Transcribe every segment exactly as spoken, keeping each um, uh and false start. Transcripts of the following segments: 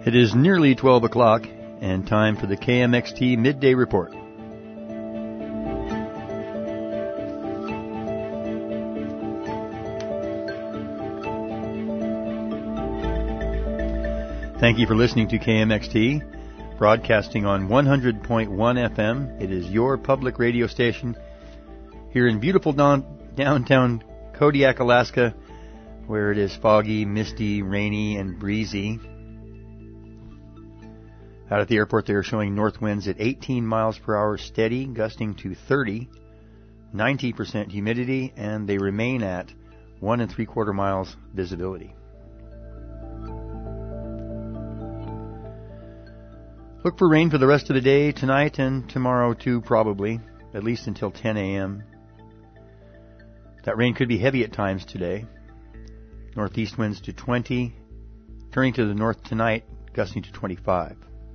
It is nearly twelve o'clock and time for the K M X T Midday Report. Thank you for listening to K M X T, broadcasting on one hundred point one F M. It is your public radio station here in beautiful down, downtown Kodiak, Alaska, where it is foggy, misty, rainy, and breezy. Out at the airport, they are showing north winds at eighteen miles per hour steady, gusting to thirty, ninety percent humidity, and they remain at one and three quarter miles visibility. Look for rain for the rest of the day, tonight and tomorrow too, probably, at least until ten a.m. That rain could be heavy at times today. Northeast winds to twenty, turning to the north tonight, gusting to twenty-five.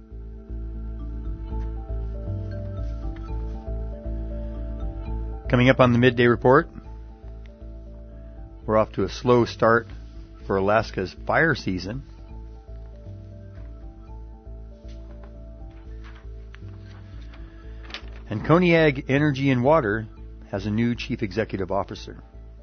Coming up on the Midday Report, we're off to a slow start for Alaska's fire season. And Koniag Energy and Water has a new chief executive officer.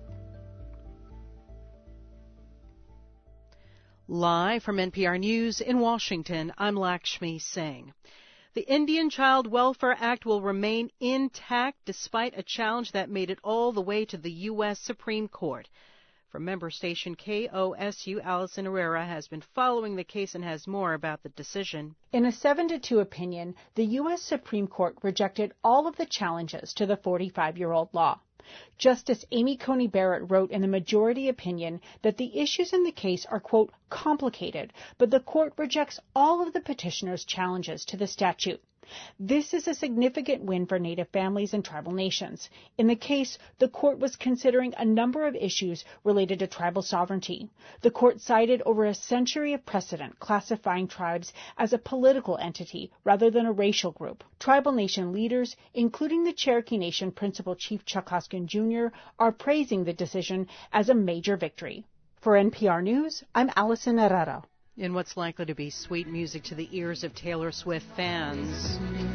Live from N P R News in Washington, I'm Lakshmi Singh. The Indian Child Welfare Act will remain intact despite a challenge that made it all the way to the U S Supreme Court. From member station K O S U, Allison Herrera has been following the case and has more about the decision. In a seven to two opinion, the U S Supreme Court rejected all of the challenges to the forty-five-year-old law. Justice Amy Coney Barrett wrote in the majority opinion that the issues in the case are, quote, complicated, but the court rejects all of the petitioner's challenges to the statute. This is a significant win for Native families and tribal nations. In the case, the court was considering a number of issues related to tribal sovereignty. The court cited over a century of precedent classifying tribes as a political entity rather than a racial group. Tribal nation leaders, including the Cherokee Nation Principal Chief Chuck Hoskin Junior, are praising the decision as a major victory. For N P R News, I'm Allison Herrera. In what's likely to be sweet music to the ears of Taylor Swift fans.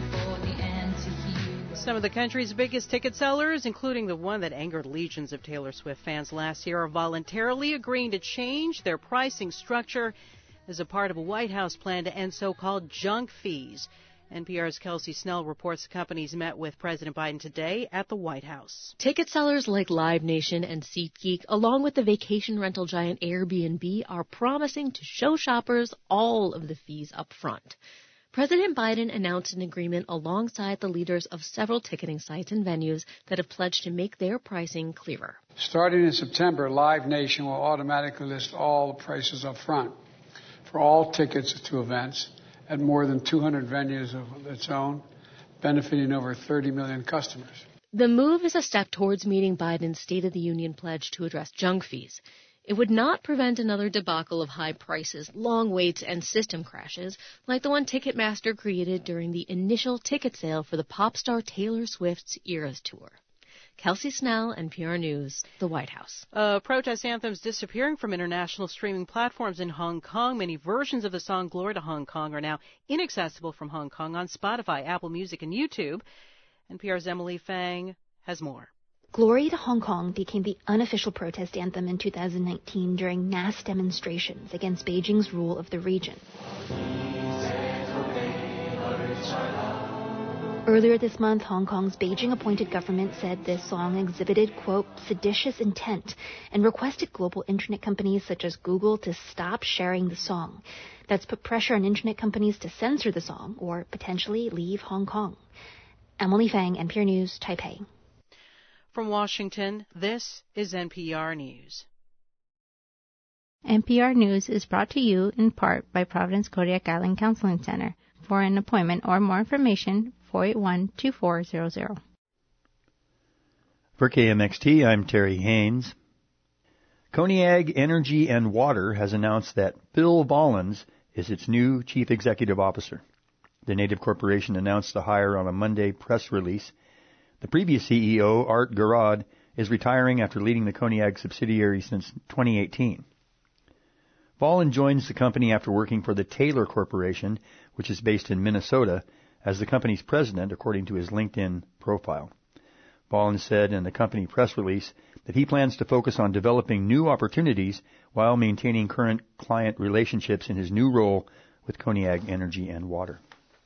Some of the country's biggest ticket sellers, including the one that angered legions of Taylor Swift fans last year, are voluntarily agreeing to change their pricing structure as a part of a White House plan to end so-called junk fees. N P R's Kelsey Snell reports the companies met with President Biden today at the White House. Ticket sellers like Live Nation and SeatGeek, along with the vacation rental giant Airbnb, are promising to show shoppers all of the fees up front. President Biden announced an agreement alongside the leaders of several ticketing sites and venues that have pledged to make their pricing clearer. Starting in September, Live Nation will automatically list all the prices up front for all tickets to events at more than two hundred venues of its own, benefiting over thirty million customers. The move is a step towards meeting Biden's State of the Union pledge to address junk fees. It would not prevent another debacle of high prices, long waits, and system crashes like the one Ticketmaster created during the initial ticket sale for the pop star Taylor Swift's Eras Tour. Kelsey Snell, N P R News, the White House. Uh, protest anthems disappearing from international streaming platforms in Hong Kong. Many versions of the song Glory to Hong Kong are now inaccessible from Hong Kong on Spotify, Apple Music, and YouTube. N P R's Emily Fang has more. Glory to Hong Kong became the unofficial protest anthem in two thousand nineteen during mass demonstrations against Beijing's rule of the region. Earlier this month, Hong Kong's Beijing-appointed government said this song exhibited, quote, seditious intent and requested global internet companies such as Google to stop sharing the song. That's put pressure on internet companies to censor the song or potentially leave Hong Kong. Emily Fang, N P R News, Taipei. From Washington, this is N P R News. N P R News is brought to you in part by Providence Kodiak Island Counseling Center. For an appointment or more information, four eight one, two four zero zero. For K M X T, I'm Terry Haynes. Koniag Energy and Water has announced that Phil Vollins is its new chief executive officer. The Native Corporation announced the hire on a Monday press release. The previous C E O, Art Garrod, is retiring after leading the Koniag subsidiary since twenty eighteen. Volin joins the company after working for the Taylor Corporation, which is based in Minnesota, as the company's president, according to his LinkedIn profile. Volin said in the company press release that he plans to focus on developing new opportunities while maintaining current client relationships in his new role with Koniag Energy and Water.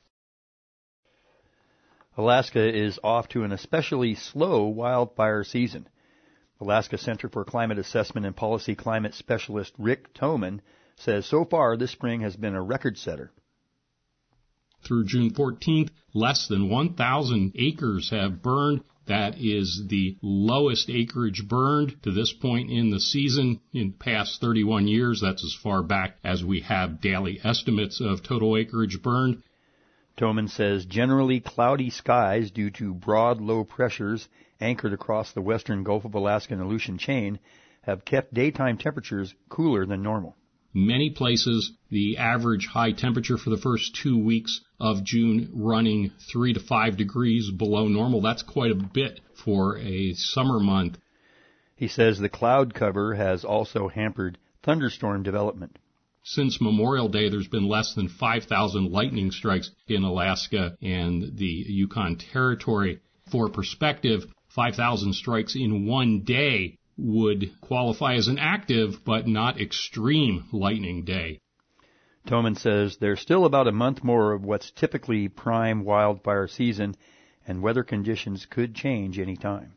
Alaska is off to an especially slow wildfire season. Alaska Center for Climate Assessment and Policy climate specialist Rick Toman says so far this spring has been a record setter. Through June fourteenth, less than one thousand acres have burned. That is the lowest acreage burned to this point in the season in the past thirty-one years. That's as far back as we have daily estimates of total acreage burned. Toman says generally cloudy skies due to broad low pressures anchored across the western Gulf of Alaska and Aleutian chain have kept daytime temperatures cooler than normal. Many places, the average high temperature for the first two weeks of June running three to five degrees below normal. That's quite a bit for a summer month. He says the cloud cover has also hampered thunderstorm development. Since Memorial Day, there's been less than five thousand lightning strikes in Alaska and the Yukon Territory. For perspective, five thousand strikes in one day would qualify as an active but not extreme lightning day. Toman says there's still about a month more of what's typically prime wildfire season, and weather conditions could change any time.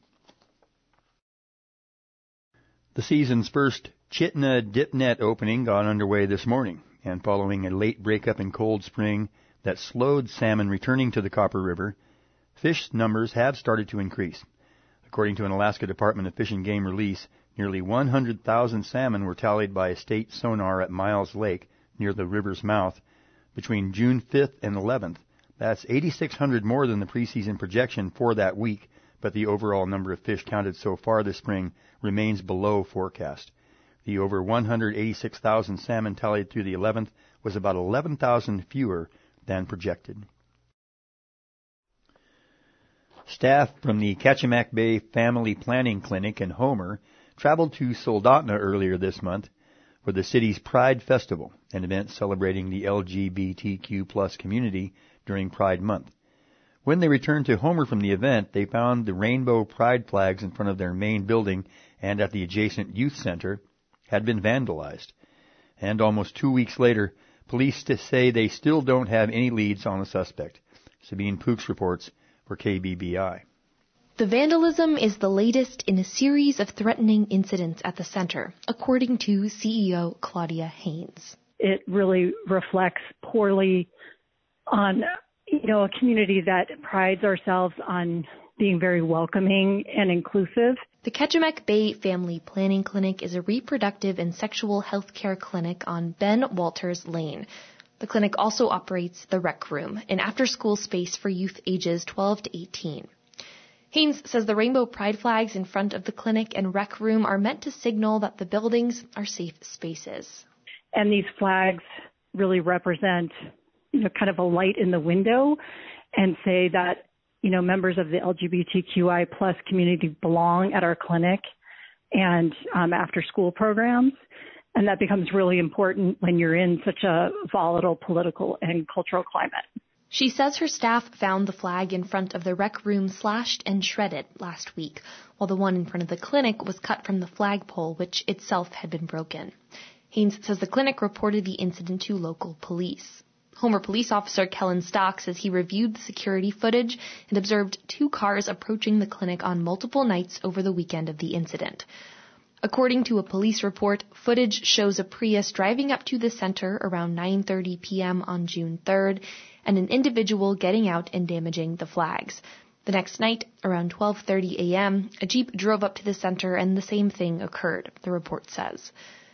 The season's first Chitna Dip Net opening got underway this morning, and following a late breakup in Cold Spring that slowed salmon returning to the Copper River, fish numbers have started to increase. According to an Alaska Department of Fish and Game release, nearly one hundred thousand salmon were tallied by a state sonar at Miles Lake near the river's mouth between June fifth and eleventh. That's eighty-six hundred more than the preseason projection for that week, but the overall number of fish counted so far this spring remains below forecast. The over one hundred eighty-six thousand salmon tallied through the eleventh was about eleven thousand fewer than projected. Staff from the Kachemak Bay Family Planning Clinic in Homer traveled to Soldotna earlier this month for the city's Pride Festival, an event celebrating the L G B T Q plus community during Pride Month. When they returned to Homer from the event, they found the rainbow pride flags in front of their main building and at the adjacent youth center had been vandalized. And almost two weeks later, police say they still don't have any leads on the suspect. Sabine Pooks reports for K B B I. The vandalism is the latest in a series of threatening incidents at the center, according to C E O Claudia Haynes. It really reflects poorly on, you know, a community that prides ourselves on being very welcoming and inclusive. The Kachemak Bay Family Planning Clinic is a reproductive and sexual health care clinic on Ben Walters Lane. The clinic also operates the Rec Room, an after-school space for youth ages twelve to eighteen. Haynes says the rainbow pride flags in front of the clinic and Rec Room are meant to signal that the buildings are safe spaces. And these flags really represent, you know, kind of a light in the window and say that, you know, members of the L G B T Q I plus community belong at our clinic and um, after-school programs. And that becomes really important when you're in such a volatile political and cultural climate. She says her staff found the flag in front of the Rec Room slashed and shredded last week, while the one in front of the clinic was cut from the flagpole, which itself had been broken. Haynes says the clinic reported the incident to local police. Homer police officer Kellen Stock says he reviewed the security footage and observed two cars approaching the clinic on multiple nights over the weekend of the incident. According to a police report, footage shows a Prius driving up to the center around nine thirty p.m. on June third and an individual getting out and damaging the flags. The next night, around twelve thirty a.m., a Jeep drove up to the center and the same thing occurred, the report says.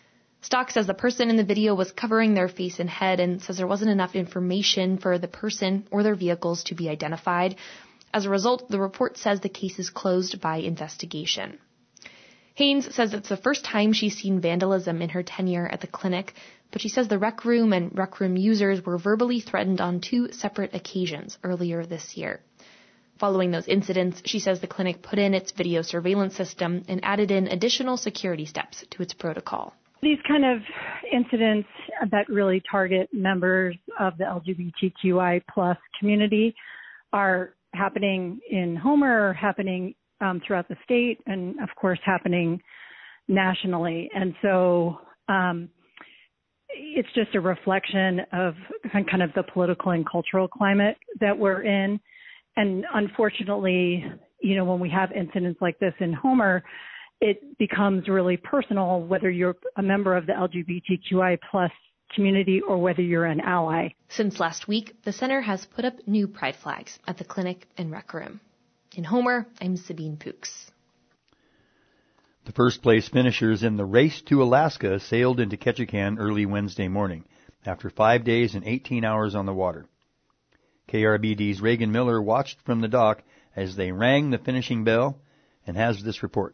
Stock says the person in the video was covering their face and head and says there wasn't enough information for the person or their vehicles to be identified. As a result, the report says the case is closed by investigation. Haynes says it's the first time she's seen vandalism in her tenure at the clinic, but she says the Rec Room and Rec Room users were verbally threatened on two separate occasions earlier this year. Following those incidents, she says the clinic put in its video surveillance system and added in additional security steps to its protocol. These kind of incidents that really target members of the L G B T Q I plus community are happening in Homer, happening um, throughout the state, and of course happening nationally. And so um, it's just a reflection of kind of the political and cultural climate that we're in. And unfortunately, you know, when we have incidents like this in Homer, it becomes really personal, whether you're a member of the L G B T Q I plus community or whether you're an ally. Since last week, the center has put up new pride flags at the clinic and rec room. In Homer, I'm Sabine Pooks. The first place finishers in the Race to Alaska sailed into Ketchikan early Wednesday morning after five days and eighteen hours on the water. K R B D's Reagan Miller watched from the dock as they rang the finishing bell and has this report.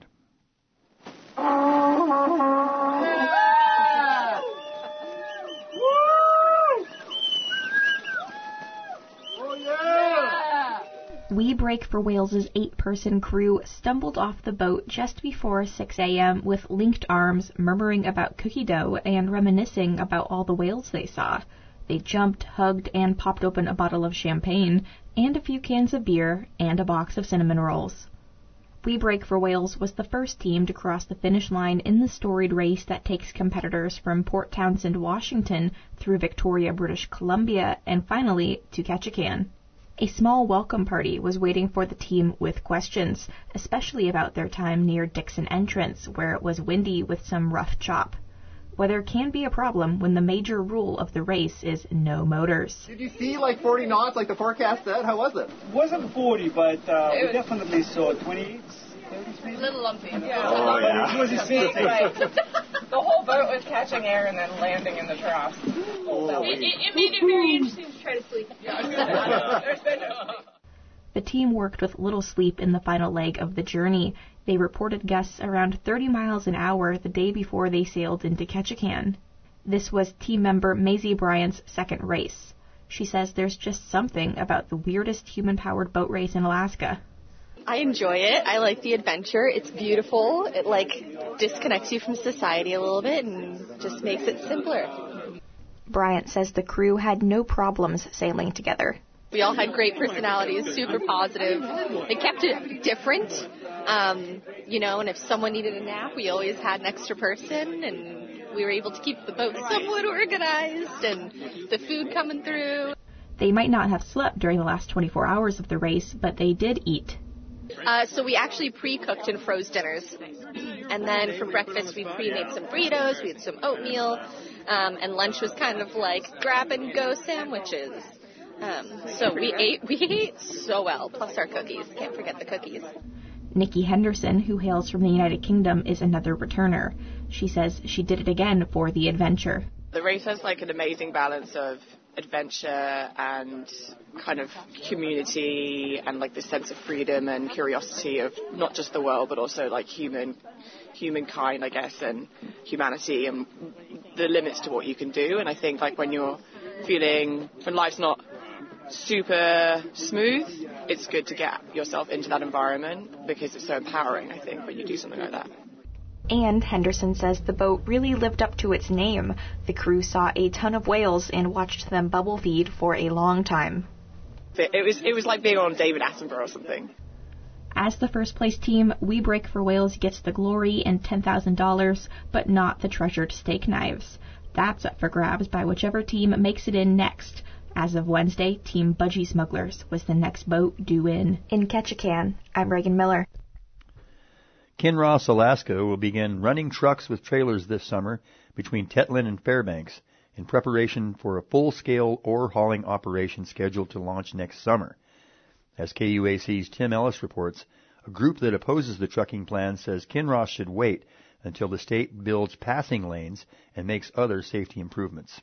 We Break for Wales' eight-person crew stumbled off the boat just before six a.m. with linked arms, murmuring about cookie dough and reminiscing about all the whales they saw. They jumped, hugged, and popped open a bottle of champagne, and a few cans of beer, and a box of cinnamon rolls. We Break for Wales was the first team to cross the finish line in the storied race that takes competitors from Port Townsend, Washington, through Victoria, British Columbia, and finally to Ketchikan. A small welcome party was waiting for the team with questions, especially about their time near Dixon Entrance, where it was windy with some rough chop. Weather can be a problem when the major rule of the race is no motors. Did you see like forty knots like the forecast said? How was it? It wasn't forty, but uh, we definitely saw twenty-eight, thirty-three. A little lumpy. Yeah. Oh, yeah. It was a smooth. Right. The whole boat was catching air and then landing in the trough. Oh. It, it, it made it very interesting to try to sleep. Yeah. There's been no sleep. The team worked with little sleep in the final leg of the journey. They reported gusts around thirty miles an hour the day before they sailed into Ketchikan. This was team member Maisie Bryant's second race. She says there's just something about the weirdest human-powered boat race in Alaska. I enjoy it. I like the adventure. It's beautiful. It, like, disconnects you from society a little bit and just makes it simpler. Bryant says the crew had no problems sailing together. We all had great personalities, super positive. It kept it different, um, you know, and if someone needed a nap, we always had an extra person, and we were able to keep the boat somewhat organized and the food coming through. They might not have slept during the last twenty-four hours of the race, but they did eat. Uh, so we actually pre-cooked and froze dinners. And then for breakfast, we pre-made some burritos, we had some oatmeal, um, and lunch was kind of like grab-and-go sandwiches. Um, so we ate, we ate so well, plus our cookies. Can't forget the cookies. Nikki Henderson, who hails from the United Kingdom, is another returner. She says she did it again for the adventure. The race has like an amazing balance of adventure and kind of community and like this sense of freedom and curiosity of not just the world but also like human humankind, I guess, and humanity and the limits to what you can do. And I think like when you're feeling when life's not super smooth, it's good to get yourself into that environment because it's so empowering, I think, when you do something like that. And Henderson says the boat really lived up to its name. The crew saw a ton of whales and watched them bubble feed for a long time. It was it was like being on David Attenborough or something. As the first place team, We Break for Wales gets the glory and ten thousand dollars, but not the treasured steak knives. That's up for grabs by whichever team makes it in next. As of Wednesday, Team Budgie Smugglers was the next boat due in. In Ketchikan, I'm Reagan Miller. Kinross, Alaska will begin running trucks with trailers this summer between Tetlin and Fairbanks in preparation for a full-scale ore hauling operation scheduled to launch next summer. As K U A C's Tim Ellis reports, a group that opposes the trucking plan says Kinross should wait until the state builds passing lanes and makes other safety improvements.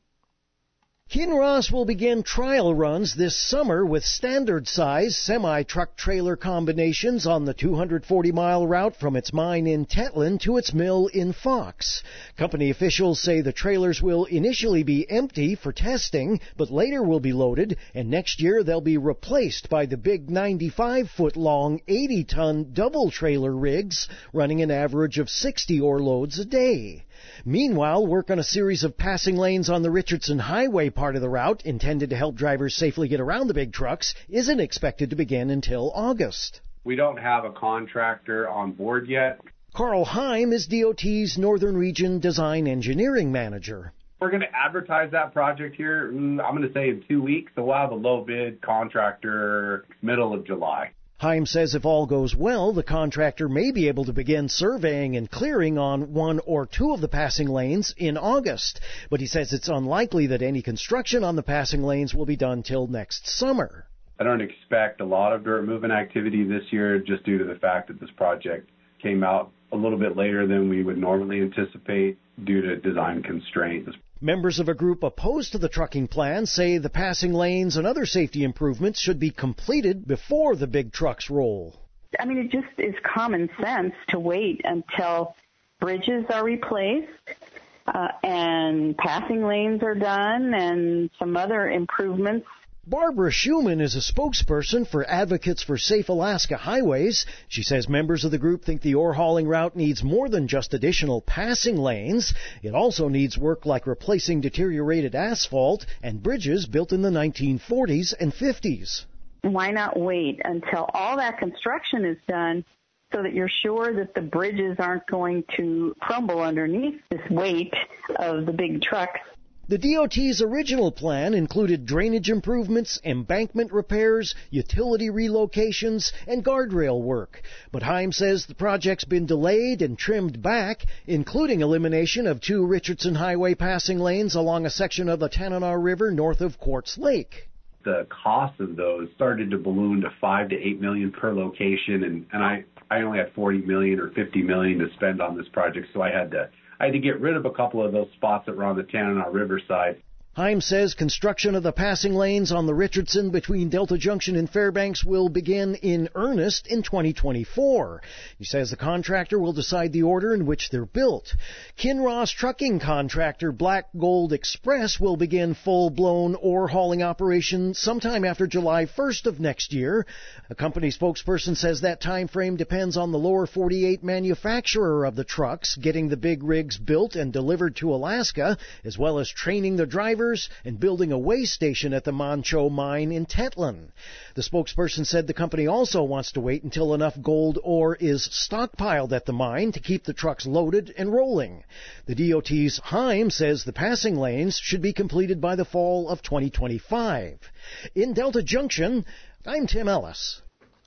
Kinross will begin trial runs this summer with standard-size semi-truck trailer combinations on the two hundred forty mile route from its mine in Tetlin to its mill in Fox. Company officials say the trailers will initially be empty for testing, but later will be loaded, and next year they'll be replaced by the big ninety-five foot long, eighty ton double trailer rigs running an average of sixty ore loads a day. Meanwhile, work on a series of passing lanes on the Richardson Highway part of the route, intended to help drivers safely get around the big trucks, isn't expected to begin until August. We don't have a contractor on board yet. Carl Heim is D O T's Northern Region Design Engineering Manager. We're going to advertise that project here, I'm going to say in two weeks, so we'll have a low bid contractor middle of July. Heim says if all goes well, the contractor may be able to begin surveying and clearing on one or two of the passing lanes in August. But he says it's unlikely that any construction on the passing lanes will be done till next summer. I don't expect a lot of dirt moving activity this year just due to the fact that this project came out a little bit later than we would normally anticipate due to design constraints. Members of a group opposed to the trucking plan say the passing lanes and other safety improvements should be completed before the big trucks roll. I mean, it just is common sense to wait until bridges are replaced uh, and passing lanes are done and some other improvements. Barbara Schumann is a spokesperson for Advocates for Safe Alaska Highways. She says members of the group think the ore hauling route needs more than just additional passing lanes. It also needs work like replacing deteriorated asphalt and bridges built in the nineteen forties and fifties. Why not wait until all that construction is done so that you're sure that the bridges aren't going to crumble underneath this weight of the big trucks? The D O T's original plan included drainage improvements, embankment repairs, utility relocations, and guardrail work. But Heim says the project's been delayed and trimmed back, including elimination of two Richardson Highway passing lanes along a section of the Tanana River north of Quartz Lake. The cost of those started to balloon to five to eight million per location, and, and I, I only had forty million or fifty million to spend on this project, so I had to I had to get rid of a couple of those spots that were on the Tanana River side. Heim says construction of the passing lanes on the Richardson between Delta Junction and Fairbanks will begin in earnest in twenty twenty-four. He says the contractor will decide the order in which they're built. Kinross trucking contractor Black Gold Express will begin full-blown ore hauling operation sometime after July first of next year. A company spokesperson says that time frame depends on the lower forty-eight manufacturer of the trucks getting the big rigs built and delivered to Alaska, as well as training the drivers and building a weigh station at the Manh Choh mine in Tetlin. The spokesperson said the company also wants to wait until enough gold ore is stockpiled at the mine to keep the trucks loaded and rolling. The D O T's Heim says the passing lanes should be completed by the fall of twenty twenty-five. In Delta Junction, I'm Tim Ellis.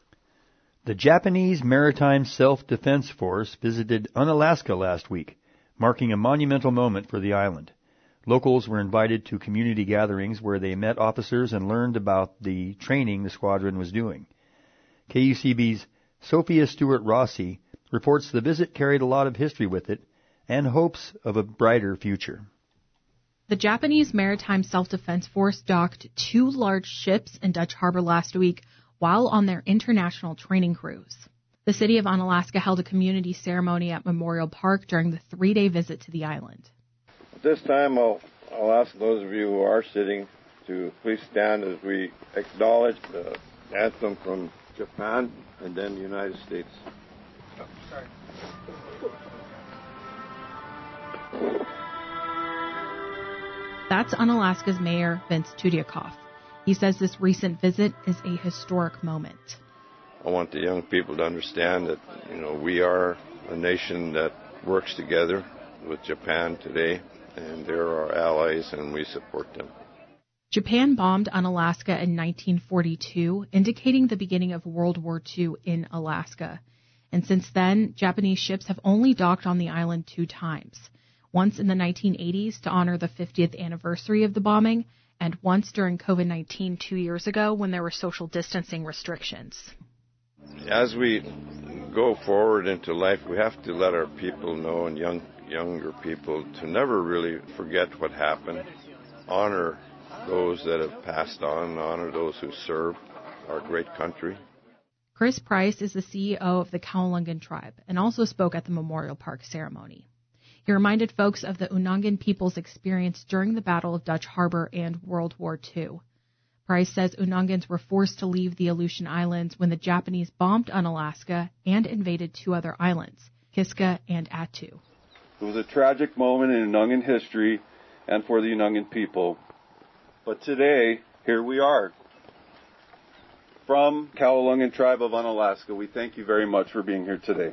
The Japanese Maritime Self-Defense Force visited Unalaska last week, marking a monumental moment for the island. Locals were invited to community gatherings where they met officers and learned about the training the squadron was doing. K U C B's Sophia Stewart Rossi reports the visit carried a lot of history with it and hopes of a brighter future. The Japanese Maritime Self-Defense Force docked two large ships in Dutch Harbor last week while on their international training cruise. The city of Unalaska held a community ceremony at Memorial Park during the three-day visit to the island. At this time, I'll, I'll ask those of you who are sitting to please stand as we acknowledge the anthem from Japan and then the United States. Oh, sorry. That's Unalaska's Mayor Vince Tudiakoff. He says this recent visit is a historic moment. I want the young people to understand that, you know, we are a nation that works together with Japan today, and they're our allies, and we support them. Japan bombed Unalaska in nineteen forty-two, indicating the beginning of World War Two in Alaska. And since then, Japanese ships have only docked on the island two times. Once in the nineteen eighties to honor the fiftieth anniversary of the bombing, and once during COVID nineteen two years ago when there were social distancing restrictions. As we go forward into life, we have to let our people know, and young younger people, to never really forget what happened. Honor those that have passed on, honor those who served our great country. Chris Price is the C E O of the Kaolungan tribe and also spoke at the Memorial Park ceremony. He reminded folks of the Unangan people's experience during the Battle of Dutch Harbor and World War Two. Price says Unangans were forced to leave the Aleutian Islands when the Japanese bombed Unalaska and invaded two other islands, Kiska and Attu. It was a tragic moment in Unungan history and for the Unungan people. But today, here we are. From Kowalungan Tribe of Unalaska, we thank you very much for being here today.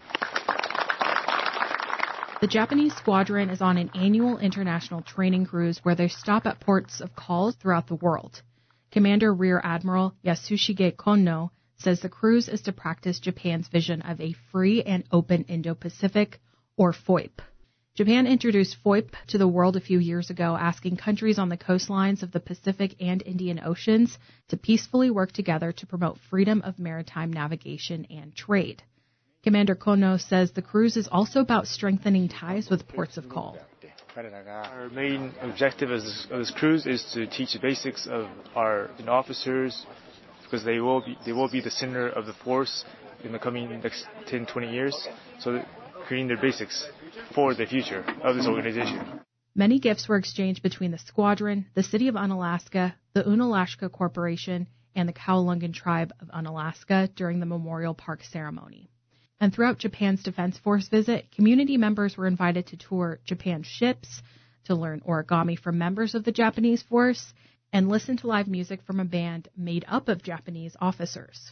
The Japanese squadron is on an annual international training cruise where they stop at ports of call throughout the world. Commander Rear Admiral Yasushige Konno says the cruise is to practice Japan's vision of a free and open Indo-Pacific, or FOIP. Japan introduced FOIP to the world a few years ago, asking countries on the coastlines of the Pacific and Indian Oceans to peacefully work together to promote freedom of maritime navigation and trade. Commander Konno says the cruise is also about strengthening ties with ports of call. Our main objective of this, of this cruise is to teach the basics of our you know, officers, because they will be they will be the center of the force in the coming next ten, twenty years. So creating their basics for the future of this organization. Many gifts were exchanged between the squadron, the city of Unalaska, the Unalaska Corporation, and the Kowalungan Tribe of Unalaska during the Memorial Park ceremony. And throughout Japan's Defense Force visit, community members were invited to tour Japan's ships, to learn origami from members of the Japanese force, and listen to live music from a band made up of Japanese officers.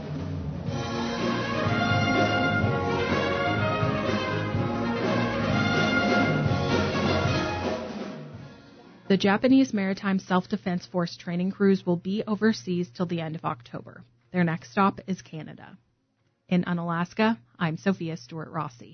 The Japanese Maritime Self-Defense Force training cruise will be overseas till the end of October. Their next stop is Canada. In Unalaska, I'm Sophia Stewart-Rossi.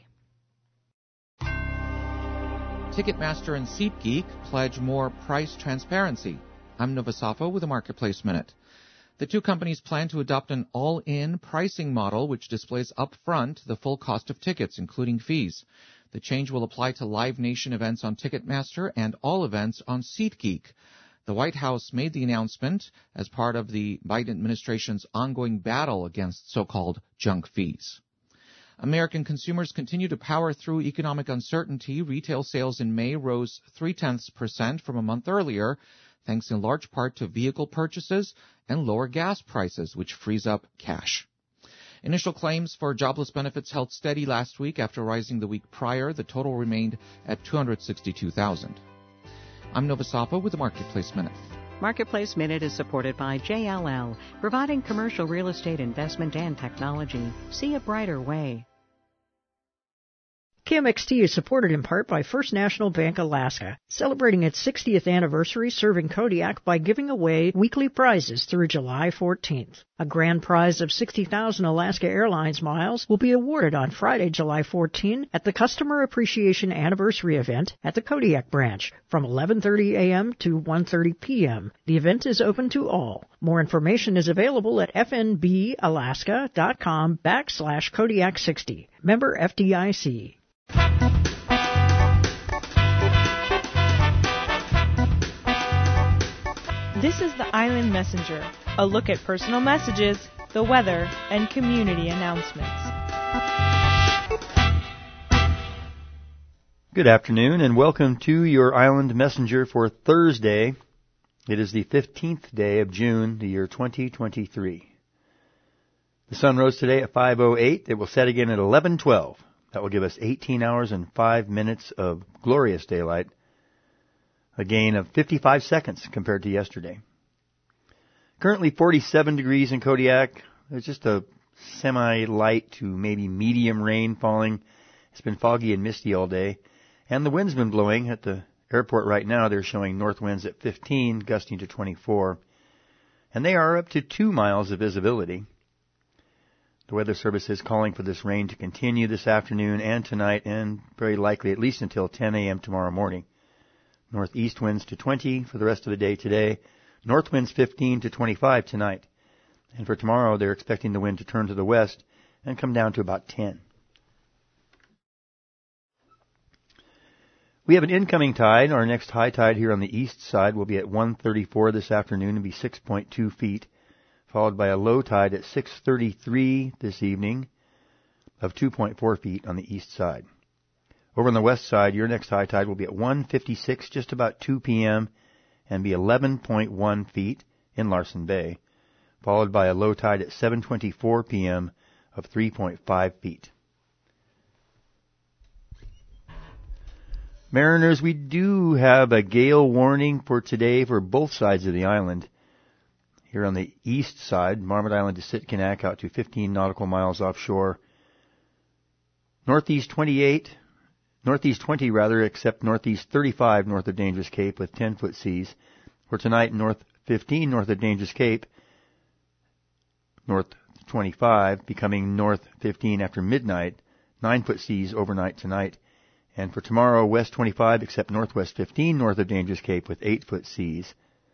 Ticketmaster and SeatGeek pledge more price transparency. I'm Nova Safo with a Marketplace Minute. The two companies plan to adopt an all-in pricing model which displays upfront the full cost of tickets, including fees. The change will apply to Live Nation events on Ticketmaster and all events on SeatGeek. The White House made the announcement as part of the Biden administration's ongoing battle against so-called junk fees. American consumers continue to power through economic uncertainty. Retail sales in May rose three-tenths percent from a month earlier, thanks in large part to vehicle purchases and lower gas prices, which frees up cash. Initial claims for jobless benefits held steady last week after rising the week prior. The total remained at two hundred sixty-two thousand. I'm Nova Safo with the Marketplace Minute. Marketplace Minute is supported by J L L, providing commercial real estate investment and technology. See a brighter way. K M X T is supported in part by First National Bank Alaska, celebrating its sixtieth anniversary serving Kodiak by giving away weekly prizes through July fourteenth. A grand prize of sixty thousand Alaska Airlines miles will be awarded on Friday, July fourteenth at the Customer Appreciation Anniversary event at the Kodiak branch from eleven thirty a.m. to one thirty p.m. The event is open to all. More information is available at fnbalaska.com backslash Kodiak 60. Member F D I C. This is the Island Messenger, a look at personal messages, the weather, and community announcements. Good afternoon and welcome to your Island Messenger for Thursday. It is the fifteenth day of June, the year twenty twenty-three. The sun rose today at five oh eight. It will set again at eleven twelve. That will give us eighteen hours and five minutes of glorious daylight, a gain of fifty-five seconds compared to yesterday. Currently forty-seven degrees in Kodiak. There's just a semi-light to maybe medium rain falling. It's been foggy and misty all day. And the wind's been blowing at the airport right now. They're showing north winds at fifteen, gusting to twenty-four. And they are up to two miles of visibility. The Weather Service is calling for this rain to continue this afternoon and tonight, and very likely at least until ten a.m. tomorrow morning. Northeast winds to twenty for the rest of the day today. North winds fifteen to twenty-five tonight. And for tomorrow, they're expecting the wind to turn to the west and come down to about ten. We have an incoming tide. Our next high tide here on the east side will be at one thirty-four this afternoon and be six point two feet. Followed by a low tide at six thirty-three this evening of two point four feet on the east side. Over on the west side, your next high tide will be at one fifty-six, just about two p.m., and be eleven point one feet in Larsen Bay, followed by a low tide at seven twenty-four p.m. of three point five feet. Mariners, we do have a gale warning for today for both sides of the island. Here on the east side, Marmot Island to Sitkinak out to fifteen nautical miles offshore. Northeast twenty-eight, northeast twenty rather, except northeast thirty-five north of Dangerous Cape with ten foot seas. For tonight, north fifteen north of Dangerous Cape, north twenty-five, becoming north fifteen after midnight, nine foot seas overnight tonight. And for tomorrow, west twenty-five, except northwest fifteen north of Dangerous Cape with eight foot seas.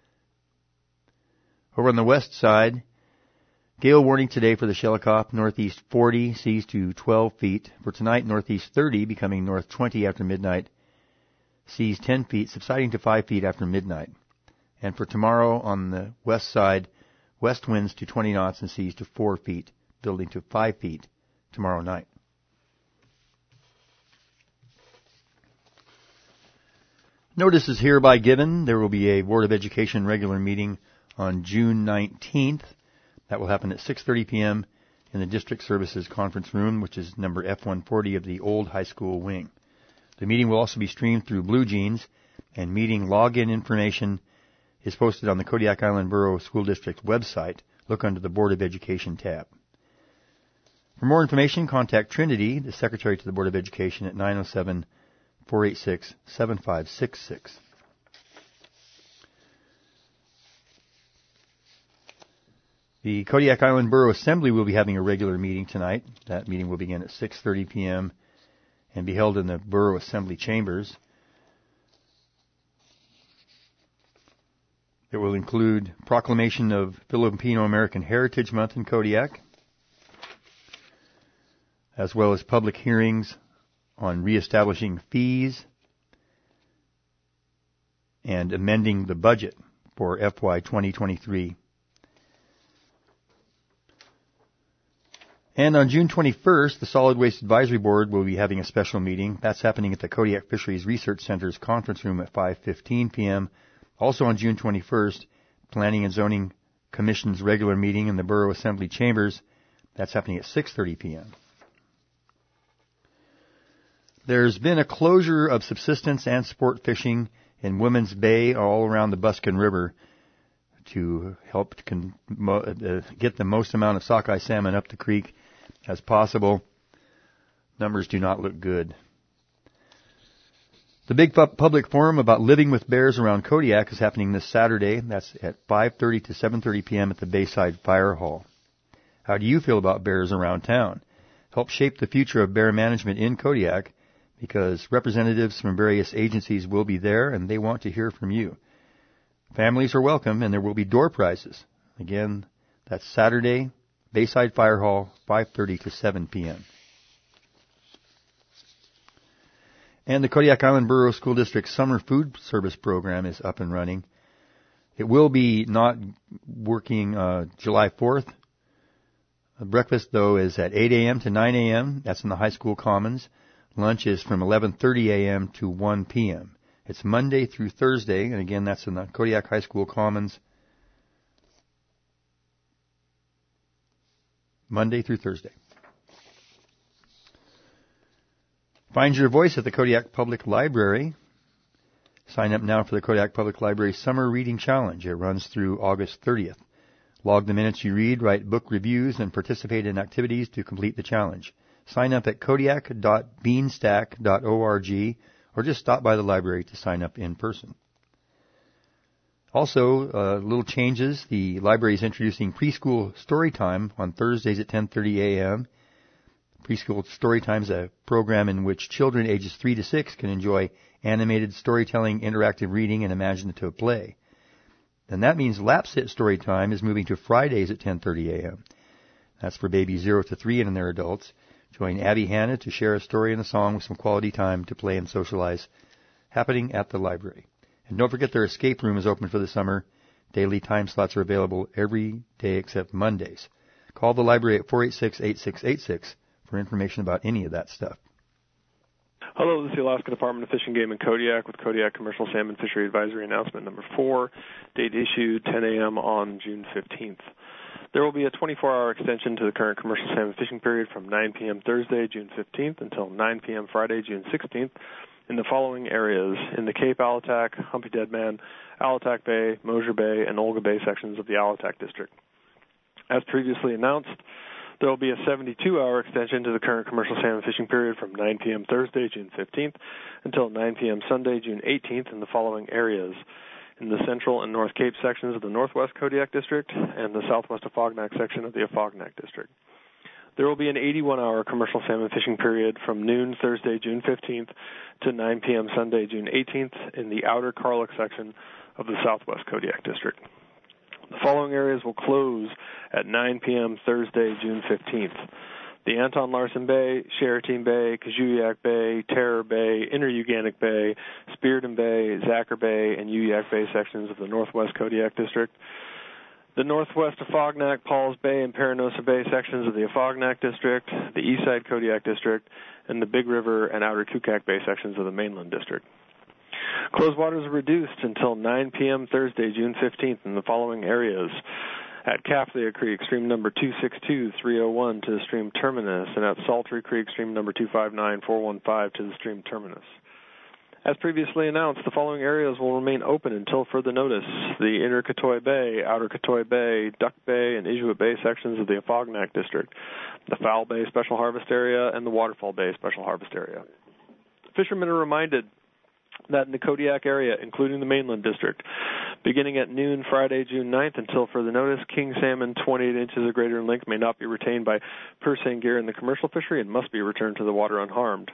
Over on the west side, gale warning today for the Shelikof, northeast forty, seas to twelve feet. For tonight, northeast thirty, becoming north twenty after midnight, seas ten feet, subsiding to five feet after midnight. And for tomorrow on the west side, west winds to twenty knots and seas to four feet, building to five feet tomorrow night. Notice is hereby given. There will be a Board of Education regular meeting on June nineteenth. That will happen at six thirty p.m. in the District Services Conference Room, which is number F one forty of the old high school wing. The meeting will also be streamed through Blue Jeans, and meeting login information is posted on the Kodiak Island Borough School District website. Look under the Board of Education tab. For more information, contact Trinity, the Secretary to the Board of Education, at nine oh seven, four eight six, seven five six six. The Kodiak Island Borough Assembly will be having a regular meeting tonight. That meeting will begin at six thirty p.m. and be held in the Borough Assembly chambers. It will include proclamation of Filipino American Heritage Month in Kodiak, as well as public hearings on reestablishing fees and amending the budget for F Y twenty twenty-three. And on June twenty-first, the Solid Waste Advisory Board will be having a special meeting. That's happening at the Kodiak Fisheries Research Center's conference room at five fifteen p.m. Also on June twenty-first, Planning and Zoning Commission's regular meeting in the Borough Assembly chambers. That's happening at six thirty p.m. There's been a closure of subsistence and sport fishing in Women's Bay all around the Buskin River to help con- uh, get the most amount of sockeye salmon up the creek as possible. Numbers do not look good. The big public forum about living with bears around Kodiak is happening this Saturday. That's at five thirty to seven thirty p.m. at the Bayside Fire Hall. How do you feel about bears around town? Help shape the future of bear management in Kodiak, because representatives from various agencies will be there and they want to hear from you. Families are welcome, and there will be door prizes. Again, that's Saturday, Bayside Fire Hall, five thirty to seven p.m. And the Kodiak Island Borough School District Summer Food Service Program is up and running. It will be not working uh, July fourth. The breakfast, though, is at eight a.m. to nine a.m. That's in the high school commons. Lunch is from eleven thirty a.m. to one p.m. It's Monday through Thursday, and again, that's in the Kodiak High School Commons. Monday through Thursday. Find your voice at the Kodiak Public Library. Sign up now for the Kodiak Public Library Summer Reading Challenge. It runs through August thirtieth. Log the minutes you read, write book reviews, and participate in activities to complete the challenge. Sign up at kodiak dot beanstack dot org or just stop by the library to sign up in person. Also, uh, little changes. The library is introducing preschool story time on Thursdays at ten thirty a.m. Preschool story time is a program in which children ages three to six can enjoy animated storytelling, interactive reading, and imaginative play. And that means Lapsit story time is moving to Fridays at ten thirty a.m. That's for babies zero to three and their adults. Join Abby Hanna to share a story and a song with some quality time to play and socialize, happening at the library. And don't forget their escape room is open for the summer. Daily time slots are available every day except Mondays. Call the library at four eight six, eight six eight six for information about any of that stuff. Hello, this is the Alaska Department of Fish and Game in Kodiak with Kodiak Commercial Salmon Fishery Advisory Announcement number four, date issued ten a.m. on June fifteenth. There will be a twenty-four hour extension to the current commercial salmon fishing period from nine p.m. Thursday, June fifteenth, until nine p.m. Friday, June sixteenth. in the following areas in the Cape Alatac, Humpy Dead Man, Alatac Bay, Mosier Bay, and Olga Bay sections of the Alatac District. As previously announced, there will be a seventy-two hour extension to the current commercial salmon fishing period from nine p.m. Thursday, June fifteenth, until nine p.m. Sunday, June eighteenth, in the following areas: in the Central and North Cape sections of the Northwest Kodiak District and the Southwest Afognak section of the Afognak District. There will be an eighty-one hour commercial salmon fishing period from noon Thursday, June fifteenth, to nine p.m. Sunday, June eighteenth, in the Outer Karluk section of the Southwest Kodiak District. The following areas will close at nine p.m. Thursday, June fifteenth. The Anton Larson Bay, Sheraton Bay, Kajuyak Bay, Terror Bay, Inner Uganic Bay, Spearden Bay, Zacher Bay, and Uyak Bay sections of the Northwest Kodiak District. The Northwest Afognak, Pauls Bay, and Paranosa Bay sections of the Afognak District, the Eastside Kodiak District, and the Big River and Outer Kukak Bay sections of the Mainland District. Closed waters are reduced until nine p.m. Thursday, June fifteenth, in the following areas: at Kathlia Creek, stream number two six two three oh one to the stream terminus, and at Saltry Creek, stream number two five nine four one five to the stream terminus. As previously announced, the following areas will remain open until further notice: the Inner Katoy Bay, Outer Katoy Bay, Duck Bay, and Inuit Bay sections of the Afognak District, the Foul Bay Special Harvest Area, and the Waterfall Bay Special Harvest Area. Fishermen are reminded that in the Kodiak area, including the Mainland District, beginning at noon Friday, June ninth, until further notice, king salmon twenty-eight inches or greater in length may not be retained by purse seine gear in the commercial fishery and must be returned to the water unharmed.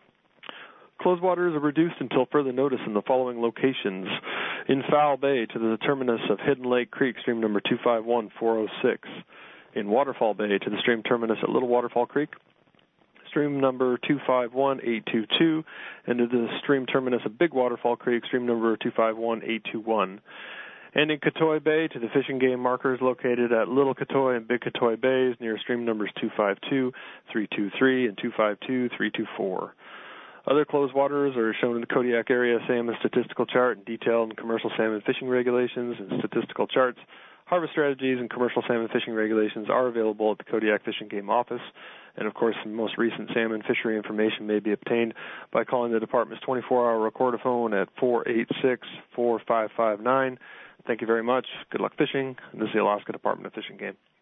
Closed waters are reduced until further notice in the following locations: in Foul Bay to the terminus of Hidden Lake Creek, stream number two five one four oh six, in Waterfall Bay to the stream terminus at Little Waterfall Creek, stream number two five one eight two two, and to the stream terminus of Big Waterfall Creek, stream number two five one eight two one. And in Katoy Bay to the fishing game markers located at Little Katoy and Big Katoy Bays near stream numbers two five two three two three and two five two three two four. Other closed waters are shown in the Kodiak Area Salmon Statistical Chart and detailed in commercial salmon fishing regulations and statistical charts. Harvest strategies and commercial salmon fishing regulations are available at the Kodiak Fish and Game Office. And, of course, the most recent salmon fishery information may be obtained by calling the department's twenty-four hour recordaphone at four eight six, four five five nine. Thank you very much. Good luck fishing. This is the Alaska Department of Fish and Game.